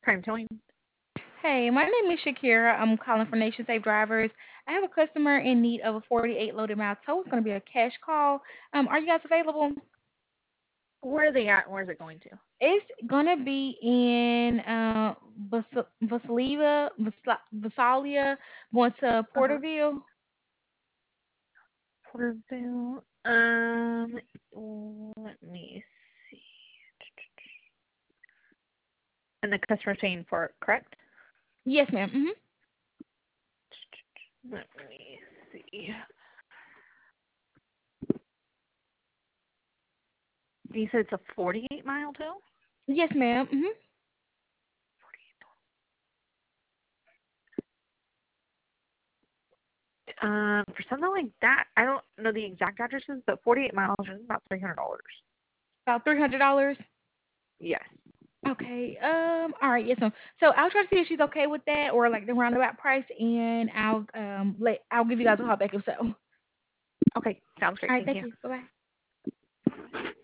Prime Towing. Hey, my name is Shakira. I'm calling from Nation Safe Drivers. I have a customer in need of a 48 loaded mile tow. It's going to be a cash call. Are you guys available? Where are they at and where's it going to? It's going to be in Visalia, going to Uh-huh. Porterville. Porterville. Let me see. And the customer's paying for it, correct? Yes, ma'am. Let me see. You said it's a 48-mile tow? Yes, ma'am. 48. For something like that, I don't know the exact addresses, but 48 miles is about $300. About $300. Yes. Okay. All right. Yes, ma'am. So I'll try to see if she's okay with that, or like the roundabout price, and I'll give you guys a call back if so. All Okay, sounds great. right. Thank Thank you. you. Bye bye.